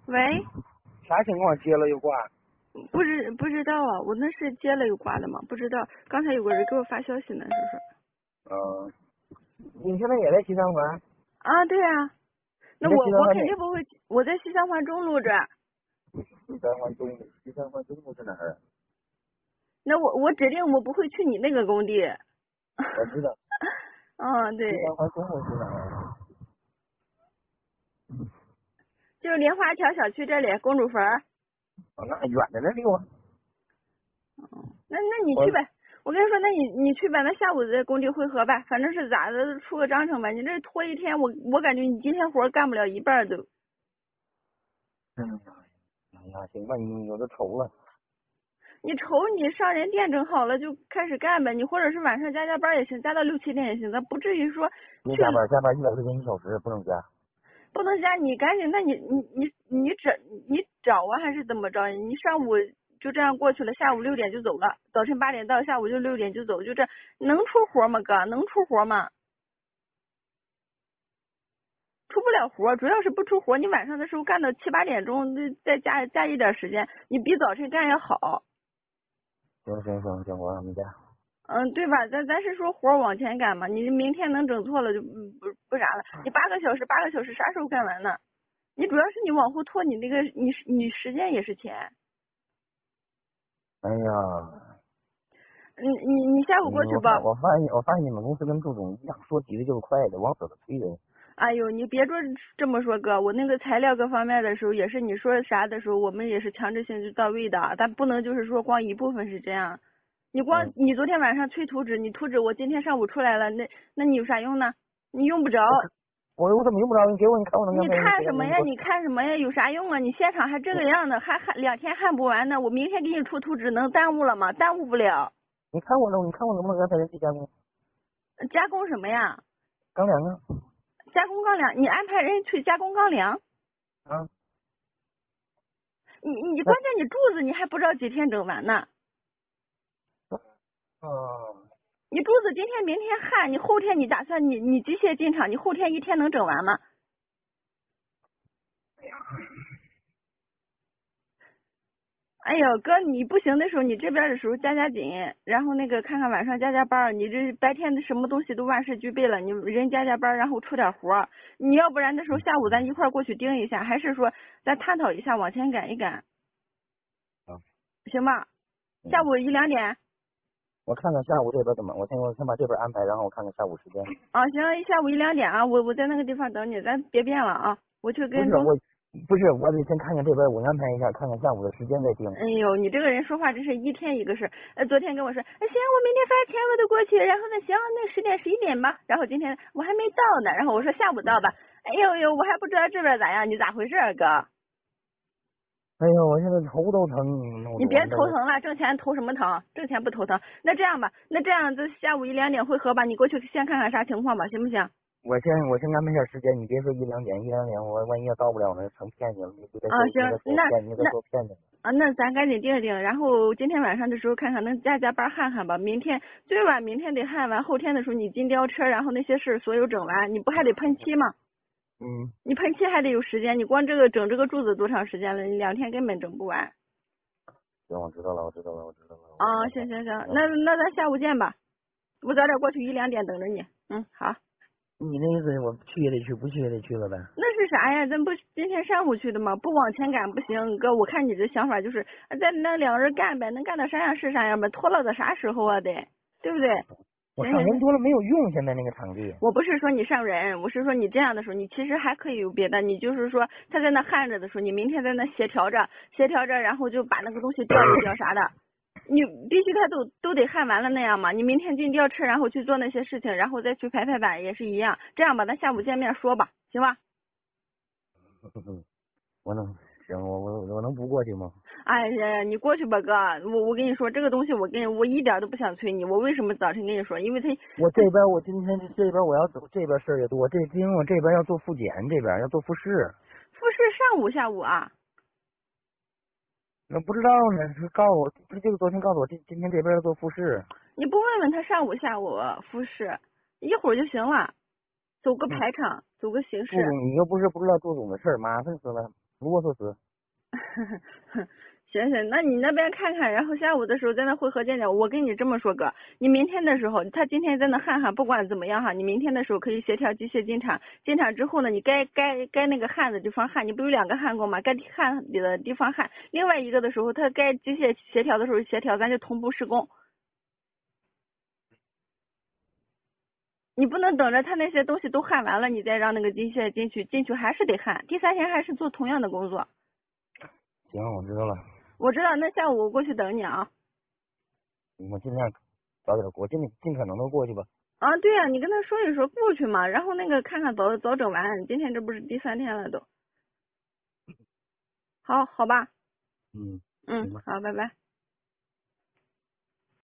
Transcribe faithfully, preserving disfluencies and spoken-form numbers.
喂， 啥情况？接了又挂？ 不知不知道啊，我那是接了又挂的吗？不知道，刚才有个人给我发消息呢，是不是？ 嗯，你现在也在西三环？ 啊，对啊，那你在我我西三环哪？ 肯定不会，我在西三环中路这儿。 西三环中路，西三环中路是哪儿啊？ 那我我指定我不会去你那个工地。 我知道。 嗯，对， 西三环中路是哪儿啊？ 就是莲花桥小区这里，公主坟。 哦，那还远着呢离我。 嗯，那那你我去呗。我跟你说，那你你去吧，那下午在工地汇合吧，反正是咋的，出个章程吧。你这拖一天，我我感觉你今天活干不了一半都。 嗯，哎呀，行吧，你有的愁了。 你瞅你上人店整好了就开始干呗，你或者是晚上加加班也行，加到六七点也行，咱不至于说去别加班，加班一百块钱一小时不能加。 不能加。你赶紧，那你你你你找你找啊还是怎么着？你上午就这样过去了，下午六点就走了，早晨八点到，下午就六点就走，就这能出活吗？哥，能出活吗？出不了活，主要是不出活。你晚上的时候干到七八点钟，再加加一点时间，你比早晨干要好。 行行行行，我让你加。 嗯，对吧？咱咱是说活儿往前赶嘛，你明天能整错了就嗯不不啥了。你八个小时，八个小时啥时候干完呢？你主要是你往后拖，你那个你你时间也是钱。 哎呀， 你你你下午过嗯， 去吧。 我发我发现我发现你们公司跟朱总一样，说急的就是快的，往死了催人。 哎呦，你别说这么说哥，我那个材料各方面的时候也是你说啥的时候，我们也是强制性就到位的，但不能就是说光一部分是这样。你光嗯， 你昨天晚上催图纸，你图纸我今天上午出来了，那那你有啥用呢？你用不着。 我我怎么用不着？你给我，你看我能你干没？你看什么呀？ 给我， 你看什么呀？有啥用啊？你现场还这个样子，还还两天焊不完呢。我明天给你出图纸，能耽误了吗？耽误不了。 你看我能，你看我能不能安排人去加工？ 加工什么呀？ 钢梁啊。 加工钢梁，你安排人去加工钢梁？ 啊。 你你那关键你柱子你还不知道几天整完呢。 哦， 你柱子今天明天焊，你后天你打算你你机械进场，你后天一天能整完吗？哎呦哥，你不行的时候，你这边的时候加加紧，然后那个看看晚上加加班，你这白天的什么东西都万事俱备了，你人加加班，然后出点活，你要不然的时候下午咱一块过去盯一下，还是说咱探讨一下往前赶一赶， 啊， 行吧？下嗯， 午一两点我看看下午这边怎么，我先我先把这边安排，然后我看看下午时间。 啊，行，下午一两点啊，我我在那个地方等你，咱别变了啊，我去跟中。 不是我，不是我得先看看这边，我安排一下，看看下午的时间再定。 哎呦，你这个人说话真是一天一个事。呃，昨天跟我说，哎行，我明天发钱我都过去，然后呢，行，那十点十一点吧。然后今天我还没到呢，然后我说下午到吧。哎呦呦，我还不知道这边咋样，你咋回事啊，哥？ 哎呦，我现在头都疼，弄你别得我那个。 头疼了，挣钱头什么疼？挣钱不头疼。那这样吧，那这样子下午一两点汇合吧，你过去先看看啥情况吧，行不行？ 我先我先安排一下时间，你别说一两点一两点，我万一要到不了呢，成骗你了，你再啊， 说你再行，那说我骗你，你再那说我骗你。 啊，那咱赶紧定一定，然后今天晚上的时候看看能加加班焊焊吧。明天最晚明天得焊完，后天的时候你进吊车，然后那些事儿所有整完，你不还得喷漆吗？ 嗯， 你喷漆还得有时间，你光这个整这个柱子多长时间了？你两天根本整不完。 行，我知道了，我知道了，我知道了。 啊，行行行，那那咱下午见吧，我早点过去一两点等着你。嗯，好。 你那意思我去也得去，不去也得去了呗？ 那是啥呀？咱不今天上午去的吗？不往前赶不行，哥，我看你这想法就是咱那两个人干呗，能干到啥样是啥样呗，拖拉到啥时候啊？得，对不对？ 我行行行， 上人多了没有用，现在那个场地。 我不是说你上人，我是说你这样的时候，你其实还可以有别的，你就是说他在那焊着的时候，你明天在那协调着，协调着，然后就把那个东西调一调啥的，你必须他都都得焊完了那样嘛。你明天进吊车，然后去做那些事情，然后再去排排版也是一样。这样吧，咱下午见面说吧，行吧？ 我能行，我我我能不过去吗？ 哎呀，你过去吧，哥。我我跟你说，这个东西我跟你我一点都不想催你。我为什么早晨跟你说？因为他我这边我今天这边我要走，这边事儿也多，这因为我这边要做复检，这边要做复试。 复试上午下午啊。 那不知道呢，是告诉我，不是就是昨天告诉我，今今天这边要做复试。 你不问问他上午下午复试，一会儿就行了，走个嗯， 排场，走个形式。 杜总，你又不是不知道杜总的事儿，麻烦死了。 不过说实。 行行，那你那边看看，然后下午的时候在那会合见见。我跟你这么说哥，你明天的时候，他今天在那焊焊，不管怎么样哈，你明天的时候可以协调机械进场，进场之后呢，你该该该那个焊的地方焊，你不有两个焊工吗？该焊的地方焊，另外一个的时候，他该机械协调的时候协调，咱就同步施工。你不能等着他那些东西都焊完了，你再让那个机械进去，进去还是得焊，第三天还是做同样的工作。 行，我知道了。 我知道，那下午我过去等你啊。 我尽量早点过，尽尽可能的过去吧。 啊，对呀、啊，你跟他说一说过去嘛，然后那个看看早早整完，今天这不是第三天了都。好，好吧。 嗯。 嗯，好，拜拜。